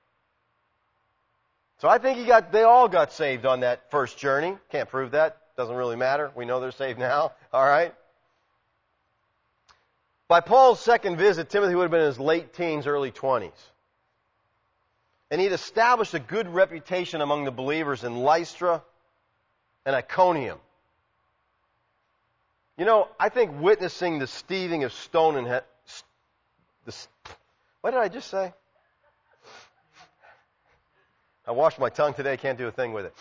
So I think they all got saved on that first journey. Can't prove that. Doesn't really matter. We know they're saved now. All right? By Paul's second visit, Timothy would have been in his late teens, early 20s. And he'd established a good reputation among the believers in Lystra and Iconium. You know, I think witnessing the steving of stone and what did I just say? I washed my tongue today, can't do a thing with it.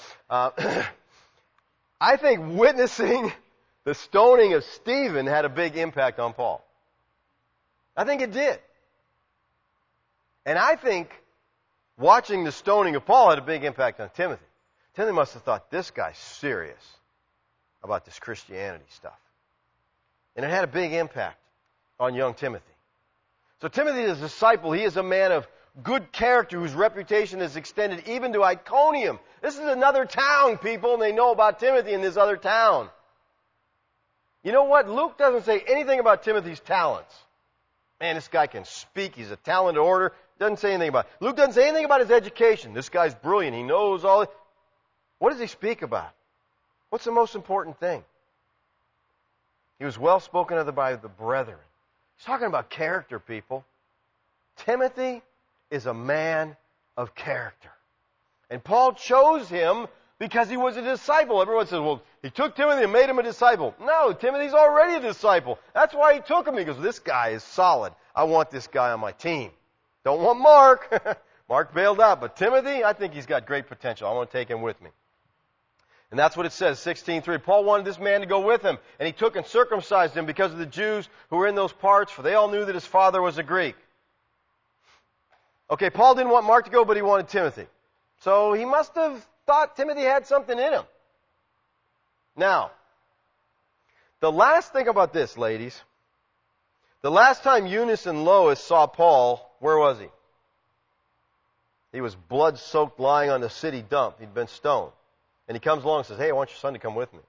I think witnessing the stoning of Stephen had a big impact on Paul. I think it did. And I think watching the stoning of Paul had a big impact on Timothy. Timothy must have thought, this guy's serious about this Christianity stuff. And it had a big impact on young Timothy. So Timothy is a disciple. He is a man of good character whose reputation is extended even to Iconium. This is another town, people, and they know about Timothy in this other town. You know what? Luke doesn't say anything about Timothy's talents. Man, this guy can speak. He's a talented orator. Doesn't say anything about it. Luke doesn't say anything about his education. This guy's brilliant. He knows all. What does he speak about? What's the most important thing? He was well spoken of by the brethren. He's talking about character, people. Timothy is a man of character. And Paul chose him because he was a disciple. Everyone says, well, he took Timothy and made him a disciple. No, Timothy's already a disciple. That's why he took him. He goes, this guy is solid. I want this guy on my team. Don't want Mark. Mark bailed out. But Timothy, I think he's got great potential. I want to take him with me. And that's what it says, 16:3. Paul wanted this man to go with him. And he took and circumcised him because of the Jews who were in those parts, for they all knew that his father was a Greek. Okay, Paul didn't want Mark to go, but he wanted Timothy. So he must have thought Timothy had something in him. Now, the last thing about this, ladies, the last time Eunice and Lois saw Paul, where was he? He was blood-soaked lying on the city dump. He'd been stoned. And he comes along and says, hey, I want your son to come with me.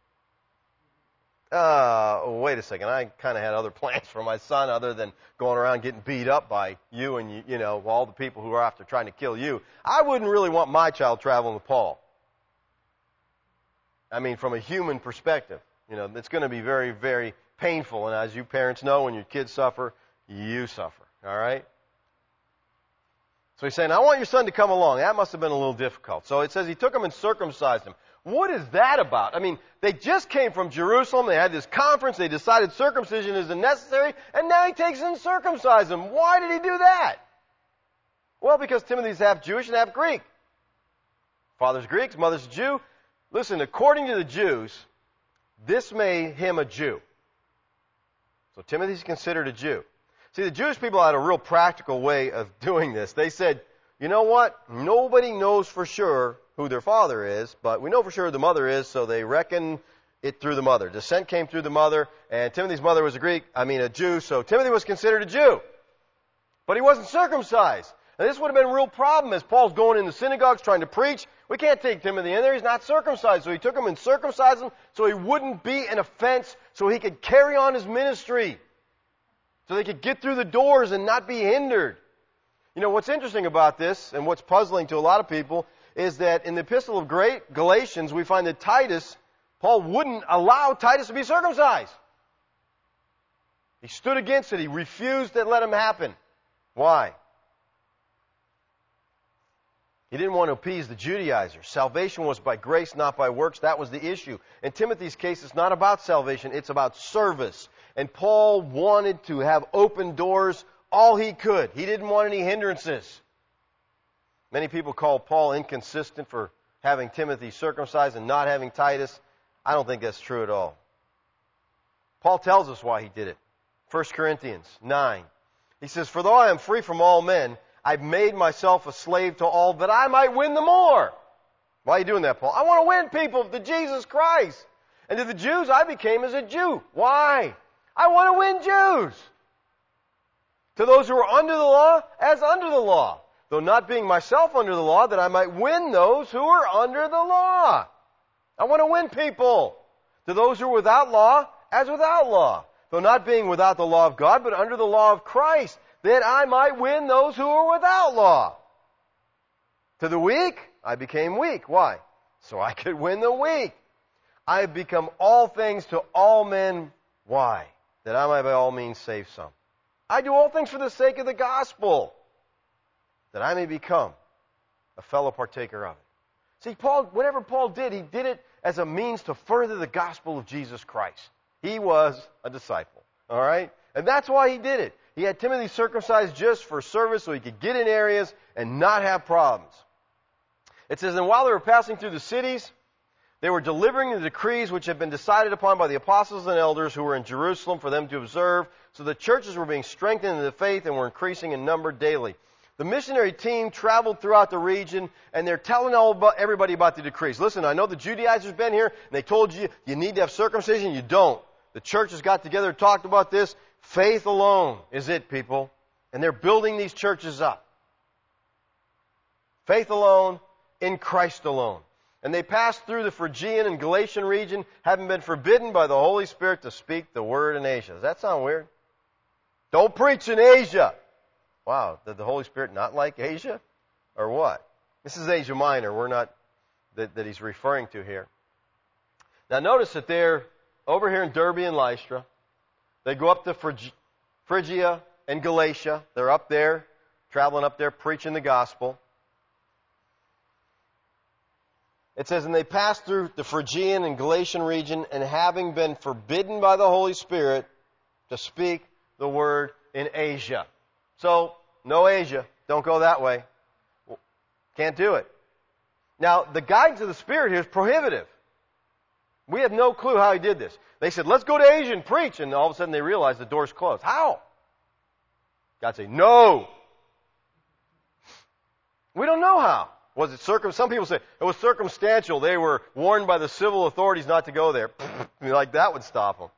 Wait a second. I kind of had other plans for my son other than going around getting beat up by you and, all the people who are after trying to kill you. I wouldn't really want my child traveling with Paul. I mean, from a human perspective, it's going to be very, very painful. And as you parents know, when your kids suffer, you suffer. All right? So he's saying, I want your son to come along. That must have been a little difficult. So it says he took him and circumcised him. What is that about? I mean, they just came from Jerusalem. They had this conference. They decided circumcision isn't necessary. And now he takes and circumcises him. Why did he do that? Well, because Timothy's half Jewish and half Greek. Father's Greek, mother's Jew. Listen, according to the Jews, this made him a Jew. So Timothy's considered a Jew. See, the Jewish people had a real practical way of doing this. They said, you know what? Nobody knows for sure who their father is, but we know for sure who the mother is, so they reckon it through the mother. Descent came through the mother, and Timothy's mother was a Jew, so Timothy was considered a Jew. But he wasn't circumcised. And this would have been a real problem as Paul's going in the synagogues trying to preach. We can't take Timothy in there. He's not circumcised. So he took him and circumcised him so he wouldn't be an offense, so he could carry on his ministry. So they could get through the doors and not be hindered. What's interesting about this, and what's puzzling to a lot of people, is that in the epistle of Galatians, we find that Paul wouldn't allow Titus to be circumcised. He stood against it. He refused to let him happen. Why? He didn't want to appease the Judaizers. Salvation was by grace, not by works. That was the issue. In Timothy's case, it's not about salvation. It's about service. And Paul wanted to have open doors all he could. He didn't want any hindrances. Many people call Paul inconsistent for having Timothy circumcised and not having Titus. I don't think that's true at all. Paul tells us why he did it. 1 Corinthians 9. He says, for though I am free from all men, I've made myself a slave to all that I might win the more. Why are you doing that, Paul? I want to win people to Jesus Christ. And to the Jews, I became as a Jew. Why? I want to win Jews. To those who are under the law, as under the law. Though not being myself under the law, that I might win those who are under the law. I want to win people. To those who are without law, as without law. Though not being without the law of God, but under the law of Christ, that I might win those who are without law. To the weak, I became weak. Why? So I could win the weak. I have become all things to all men. Why? That I might by all means save some. I do all things for the sake of the gospel, that I may become a fellow partaker of it. See, whatever Paul did, he did it as a means to further the gospel of Jesus Christ. He was a disciple, all right? And that's why he did it. He had Timothy circumcised just for service so he could get in areas and not have problems. It says, and while they were passing through the cities, they were delivering the decrees which had been decided upon by the apostles and elders who were in Jerusalem for them to observe. So the churches were being strengthened in the faith and were increasing in number daily. The missionary team traveled throughout the region, and they're telling everybody about the decrees. Listen, I know the Judaizers have been here, and they told you you need to have circumcision. You don't. The churches got together and talked about this. Faith alone is it, people. And they're building these churches up. Faith alone, in Christ alone. And they passed through the Phrygian and Galatian region, having been forbidden by the Holy Spirit to speak the word in Asia. Does that sound weird? Don't preach in Asia. Wow, did the Holy Spirit not like Asia? Or what? This is Asia Minor. We're not, that he's referring to here. Now notice that they're over here in Derbe and Lystra. They go up to Phrygia and Galatia. They're up there, traveling up there, preaching the gospel. It says, and they passed through the Phrygian and Galatian region, and having been forbidden by the Holy Spirit to speak the word in Asia. So, no Asia. Don't go that way. Can't do it. Now, the guidance of the Spirit here is prohibitive. We have no clue how he did this. They said, let's go to Asia and preach. And all of a sudden they realized the door's closed. How? God said, no. We don't know how. Was it some people say it was circumstantial. They were warned by the civil authorities not to go there. Like that would stop them.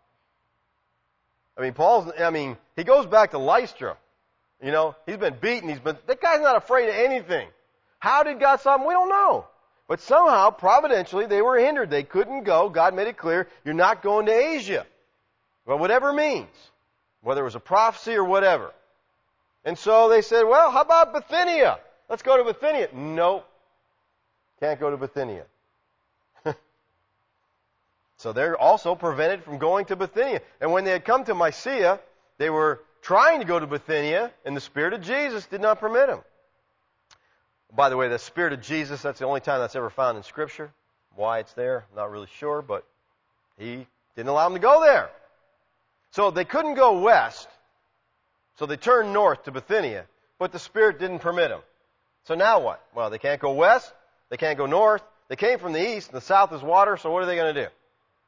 He goes back to Lystra. He's been beaten. That guy's not afraid of anything. How did God stop him? We don't know. But somehow, providentially, they were hindered. They couldn't go. God made it clear, you're not going to Asia. Well, whatever it means. Whether it was a prophecy or whatever. And so they said, well, how about Bithynia? Let's go to Bithynia. Nope. Can't go to Bithynia. So they're also prevented from going to Bithynia. And when they had come to Mysia, they were trying to go to Bithynia, and the Spirit of Jesus did not permit them. By the way, the Spirit of Jesus, that's the only time that's ever found in Scripture. Why it's there, I'm not really sure, but He didn't allow them to go there. So they couldn't go west, so they turned north to Bithynia, but the Spirit didn't permit them. So now what? Well, they can't go west, they can't go north, they came from the east, and the south is water, so what are they going to do?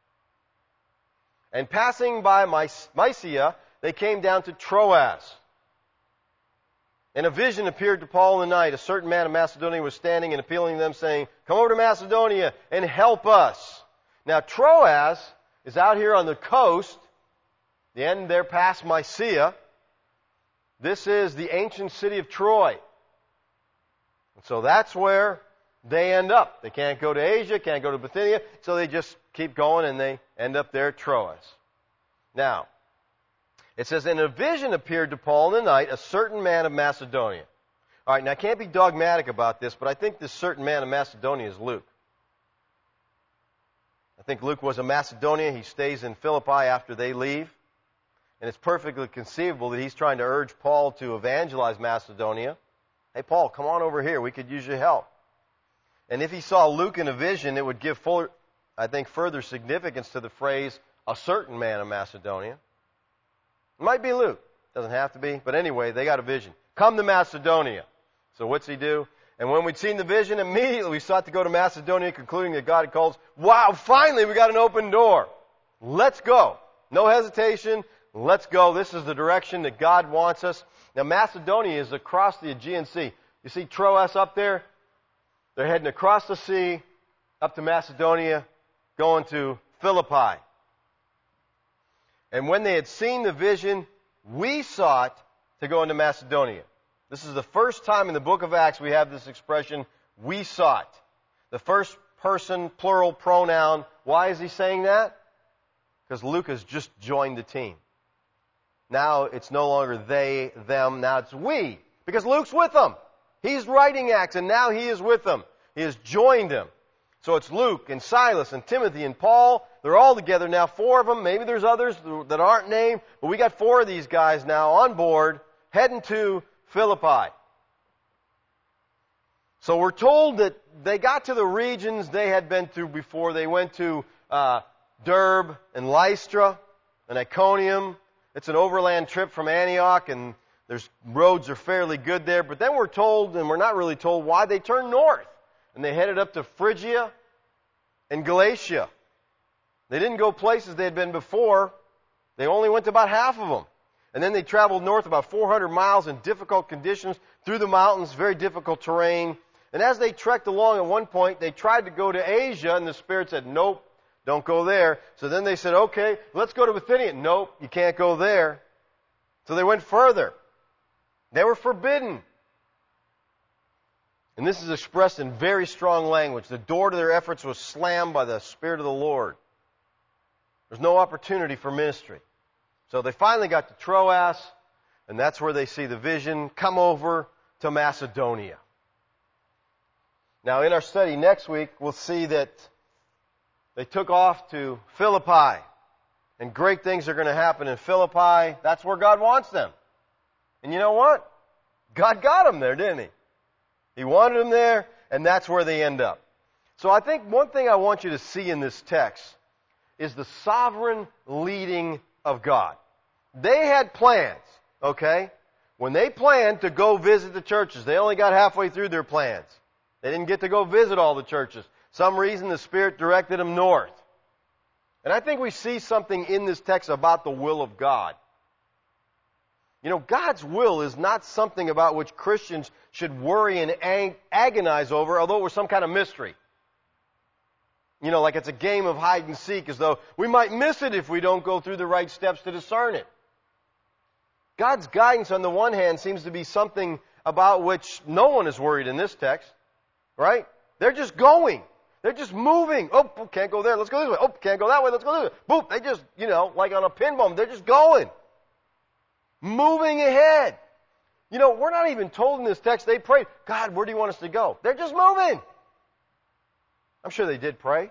And passing by Mysia, they came down to Troas. And a vision appeared to Paul in the night. A certain man of Macedonia was standing and appealing to them, saying, come over to Macedonia and help us. Now, Troas is out here on the coast, the end there past Mysia. This is the ancient city of Troy. And so that's where they end up. They can't go to Asia, can't go to Bithynia, so they just keep going and they end up there at Troas. Now, it says, and a vision appeared to Paul in the night, a certain man of Macedonia. All right, now I can't be dogmatic about this, but I think this certain man of Macedonia is Luke. I think Luke was a Macedonian. He stays in Philippi after they leave. And it's perfectly conceivable that he's trying to urge Paul to evangelize Macedonia. Hey, Paul, come on over here. We could use your help. And if he saw Luke in a vision, it would give further significance to the phrase, a certain man of Macedonia. It might be Luke. Doesn't have to be. But anyway, they got a vision. Come to Macedonia. So what's he do? And when we'd seen the vision, immediately we sought to go to Macedonia, concluding that God had called us. Wow, finally we got an open door. Let's go. No hesitation. Let's go. This is the direction that God wants us. Now, Macedonia is across the Aegean Sea. You see Troas up there? They're heading across the sea, up to Macedonia, going to Philippi. And when they had seen the vision, we sought to go into Macedonia. This is the first time in the book of Acts we have this expression, we sought. The first person, plural pronoun. Why is he saying that? Because Luke has just joined the team. Now it's no longer they, them, now it's we. Because Luke's with them. He's writing Acts, and now he is with them. He has joined them. So it's Luke and Silas and Timothy and Paul. They're all together now, 4 of them. Maybe there's others that aren't named, but we got 4 of these guys now on board, heading to Philippi. So we're told that they got to the regions they had been through before. They went to Derbe and Lystra and Iconium. It's an overland trip from Antioch, and roads are fairly good there. But then we're told, and we're not really told why, they turned north. And they headed up to Phrygia and Galatia. They didn't go places they had been before. They only went to about half of them. And then they traveled north about 400 miles in difficult conditions through the mountains, very difficult terrain. And as they trekked along at one point, they tried to go to Asia, and the Spirit said, nope, don't go there. So then they said, okay, let's go to Bithynia. Nope, you can't go there. So they went further. They were forbidden. And this is expressed in very strong language. The door to their efforts was slammed by the Spirit of the Lord. There's no opportunity for ministry. So they finally got to Troas, and that's where they see the vision, come over to Macedonia. Now in our study next week, we'll see that they took off to Philippi, and great things are going to happen in Philippi. That's where God wants them. And you know what? God got them there, didn't He? He wanted them there, and that's where they end up. So I think one thing I want you to see in this text is the sovereign leading of God. They had plans, okay? When they planned to go visit the churches, they only got halfway through their plans. They didn't get to go visit all the churches. Some reason the Spirit directed them north. And I think we see something in this text about the will of God. You know, God's will is not something about which Christians should worry and agonize over, although it were some kind of mystery. You know, like it's a game of hide and seek, as though we might miss it if we don't go through the right steps to discern it. God's guidance, on the one hand, seems to be something about which no one is worried in this text, right? They're just going. They're just moving. Oh, can't go there. Let's go this way. Oh, can't go that way. Let's go this way. Boop. They just, like on a pinball, they're just going. Moving ahead. You know, we're not even told in this text they prayed, God, where do you want us to go? They're just moving. I'm sure they did pray.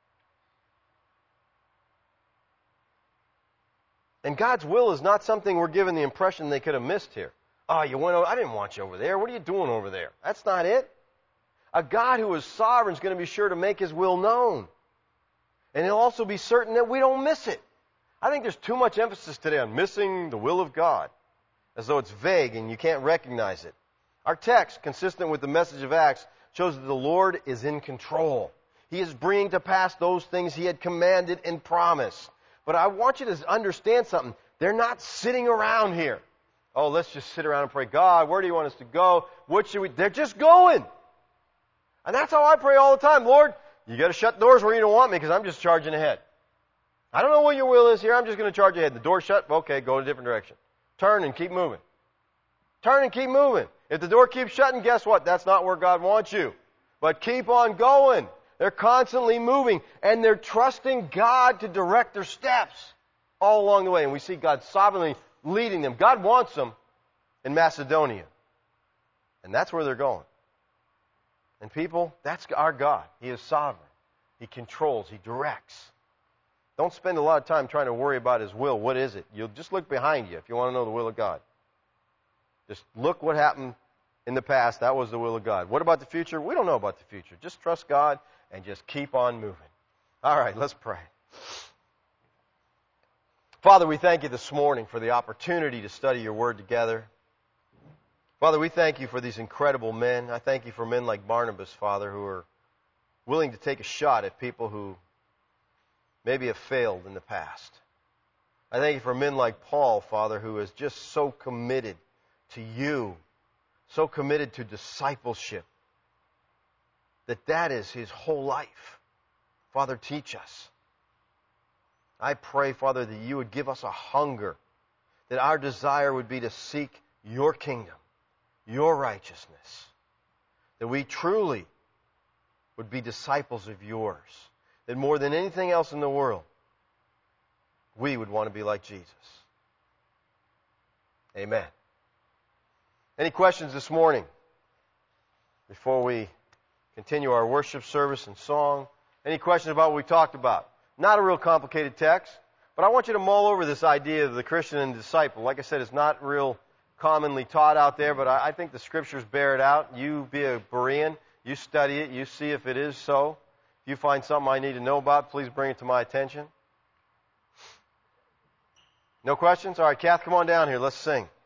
And God's will is not something we're given the impression they could have missed here. Oh, you went over, I didn't want you over there. What are you doing over there? That's not it. A God who is sovereign is going to be sure to make His will known. And He'll also be certain that we don't miss it. I think there's too much emphasis today on missing the will of God, as though it's vague and you can't recognize it. Our text, consistent with the message of Acts, shows that the Lord is in control. He is bringing to pass those things He had commanded and promised. But I want you to understand something. They're not sitting around here. Oh, let's just sit around and pray, God, where do you want us to go? What should we? They're just going. And that's how I pray all the time. Lord, you got to shut doors where you don't want me because I'm just charging ahead. I don't know what your will is here. I'm just going to charge ahead. The door's shut. Okay, go in a different direction. Turn and keep moving. Turn and keep moving. If the door keeps shutting, guess what? That's not where God wants you. But keep on going. They're constantly moving, and they're trusting God to direct their steps all along the way. And we see God sovereignly leading them. God wants them in Macedonia. And that's where they're going. And people, that's our God. He is sovereign. He controls. He directs. Don't spend a lot of time trying to worry about His will. What is it? You'll just look behind you if you want to know the will of God. Just look what happened in the past. That was the will of God. What about the future? We don't know about the future. Just trust God and just keep on moving. All right, let's pray. Father, we thank You this morning for the opportunity to study Your Word together. Father, we thank You for these incredible men. I thank You for men like Barnabas, Father, who are willing to take a shot at people who maybe have failed in the past. I thank You for men like Paul, Father, who is just so committed to You, so committed to discipleship, that is his whole life. Father, teach us. I pray, Father, that You would give us a hunger, that our desire would be to seek Your kingdom, Your righteousness, that we truly would be disciples of Yours, that more than anything else in the world, we would want to be like Jesus. Amen. Any questions this morning before we continue our worship service and song? Any questions about what we talked about? Not a real complicated text, but I want you to mull over this idea of the Christian and disciple. Like I said, it's not real commonly taught out there, but I think the Scriptures bear it out. You be a Berean, you study it, you see if it is so. If you find something I need to know about, please bring it to my attention. No questions? All right, Kath, come on down here. Let's sing.